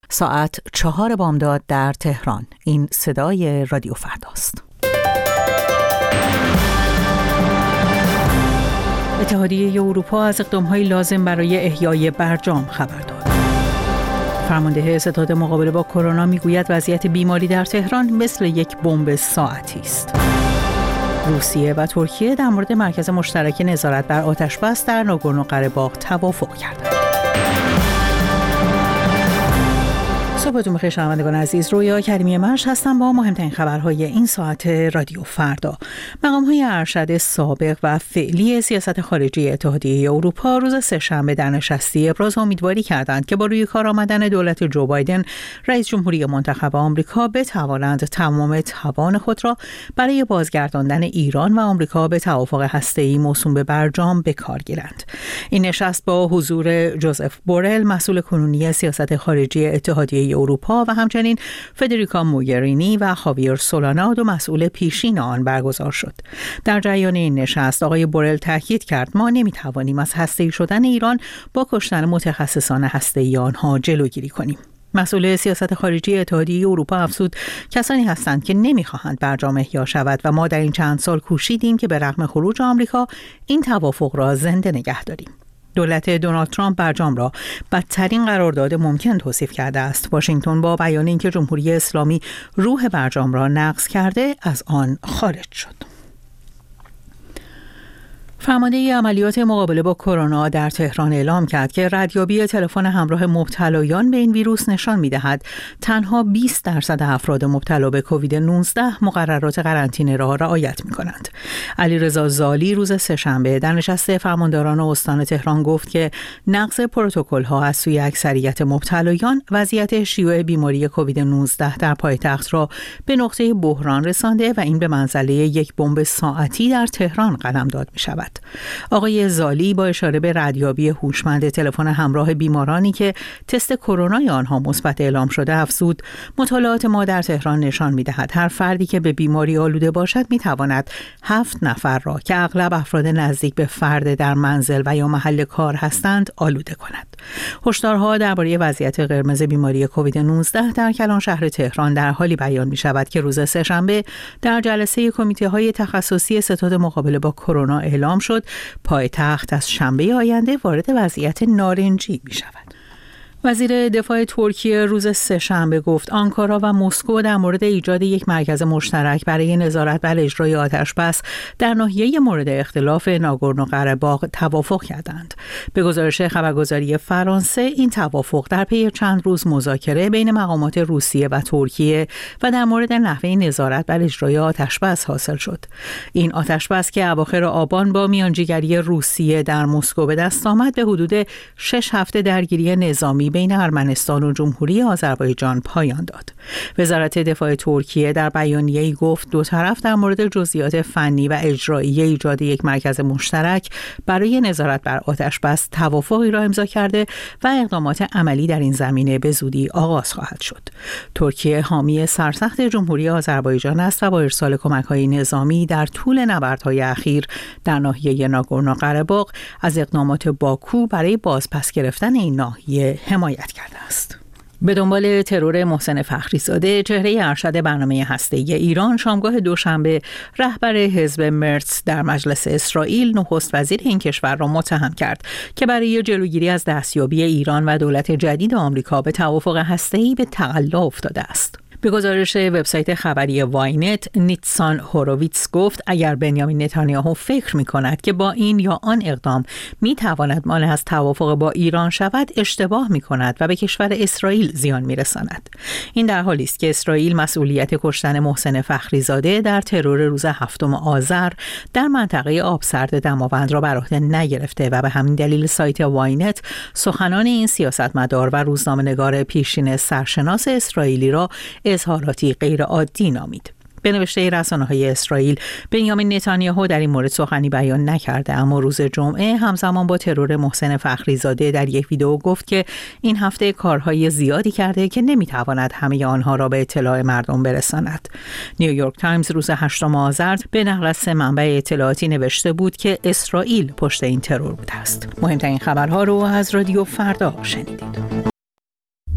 ساعت 4 بامداد در تهران. این صدای رادیو فرداست. اتحادیه اروپا از اقدام‌های لازم برای احیای برجام خبر داد. فرمانده ستاد مقابله با کرونا میگوید وضعیت بیماری در تهران مثل یک بمب ساعتی است. روسیه و ترکیه در مورد مرکز مشترک نظارت بر آتش‌بس در ناگورنو قره‌باغ توافق کردند. صبحتون بخیر شنوندگان عزیز، رویا کریمی مرش هستم با مهمترین خبرهای این ساعت رادیو فردا. مقام‌های ارشد سابق و فعلی سیاست خارجی اتحادیه اروپا روز سه‌شنبه در نشستی ابراز امیدواری کردند که با روی کار آمدن دولت جو بایدن رئیس جمهوری منتخب آمریکا بتوانند تمام توان خود را برای بازگرداندن ایران و آمریکا به توافق هسته‌ای موسوم به برجام به کار گیرند. این نشست با حضور جوزف بورل مسئول کنونی سیاست خارجی اتحادیه اروپا و همچنین فدریکا موگرینی و خاویر سولانا دو مسئول پیشین آن برگزار شد. در جریان این نشست آقای بورل تاکید کرد ما نمیتوانیم از هسته‌ای شدن ایران با کشتن متخصصان هسته‌ای آنها جلوگیری کنیم. مسئول سیاست خارجی اتحادیه اروپا افزود کسانی هستند که نمیخواهند برجام احیا شود و ما در این چند سال کوشیدیم که به رغم خروج آمریکا این توافق را زنده نگه داریم. دولت دونالد ترامپ برجام را بدترین قرارداد ممکن توصیف کرده است. واشنگتن با بیان اینکه جمهوری اسلامی روح برجام را نقض کرده از آن خارج شد. فرمانده عملیات مقابله با کرونا در تهران اعلام کرد که ردیابی تلفن همراه مبتلایان به این ویروس نشان می‌دهد تنها 20% افراد مبتلا به کووید 19 مقررات قرنطینه را رعایت می‌کنند. علیرضا زالی روز سه‌شنبه در نشست فرمانداران استان تهران گفت که نقض پروتکل‌ها از سوی اکثریت مبتلایان وضعیت شیوع بیماری کووید 19 در پایتخت را به نقطه بحران رسانده و این به منزله یک بمب ساعتی در تهران قلمداد می‌شود. آقای زالی با اشاره به ردیابی هوشمند تلفن همراه بیمارانی که تست کرونا آنها مثبت اعلام شده افزود مطالعات ما در تهران نشان می‌دهد هر فردی که به بیماری آلوده باشد می‌تواند 7 نفر را که اغلب افراد نزدیک به فرد در منزل و یا محل کار هستند آلوده کند. هشدارها درباره وضعیت قرمز بیماری کووید 19 در کلان شهر تهران در حالی بیان می‌شود که روز سه‌شنبه در جلسه کمیته‌های تخصصی ستاد مقابله با کرونا اعلام شد پایتخت از شنبه آینده وارد وضعیت نارنجی می شود. وزیر دفاع ترکیه روز سه‌شنبه گفت آنکارا و مسکو در مورد ایجاد یک مرکز مشترک برای نظارت بر اجرای آتش‌بس در ناحیه مورد اختلاف ناگورنو قره‌باغ توافق کردند. به گزارش خبرگزاری فرانسه این توافق در پی چند روز مذاکره بین مقامات روسیه و ترکیه و در مورد نحوه نظارت بر اجرای آتش‌بس حاصل شد. این آتش‌بس که اواخر آبان با میانجیگری روسیه در مسکو به دست آمد به حدود 6 هفته درگیری نظامی بین ارمنستان و جمهوری آذربایجان پایان داد. وزارت دفاع ترکیه در بیانیه‌ای گفت دو طرف در مورد جزئیات فنی و اجرایی ایجاد یک مرکز مشترک برای نظارت بر آتش‌بس توافقی را امضا کرده و اقدامات عملی در این زمینه به زودی آغاز خواهد شد. ترکیه حامی سرسخت جمهوری آذربایجان است و با ارسال کمک‌های نظامی در طول نبردهای اخیر در ناحیه ناگورنو قره‌باغ از اقدامات باکو برای بازپس گرفتن این ناحیه حمایت کرده است. به دنبال ترور محسن فخریزاده، چهره ارشد برنامه هسته‌ای ایران شامگاه دوشنبه رهبر حزب مرتس در مجلس اسرائیل نخست وزیر این کشور را متهم کرد که برای جلوگیری از دستیابی ایران و دولت جدید آمریکا به توافق هسته‌ای به تقلا افتاده است. به گزارش وبسایت خبری واینت، نیتسان هوروویتس گفت اگر بنیامین نتانیاهو فکر می‌کند که با این یا آن اقدام می‌تواند مانع از توافق با ایران شود، اشتباه می‌کند و به کشور اسرائیل زیان می‌رساند. این در حالی است که اسرائیل مسئولیت کشتن محسن فخریزاده در ترور روز 7 آذر در منطقه آبسرد دماوند را بر عهده نگرفته و به همین دلیل سایت واینت سخنان این سیاستمدار و روزنامه‌نگار پیشین سرشناس اسرائیلی را اظهاراتی غیر عادی نامید. به نوشته رسانه‌های اسرائیل، بنیامین نتانیاهو در این مورد سخنی بیان نکرده، اما روز جمعه همزمان با ترور محسن فخریزاده در یک ویدئو گفت که این هفته کارهای زیادی کرده که نمیتواند همه آنها را به اطلاع مردم برساند. نیویورک تایمز روز 8 آذر به نقل از 3 منبع اطلاعاتی نوشته بود که اسرائیل پشت این ترور بوده است. مهمترین خبرها رو از رادیو فردا شنیدید.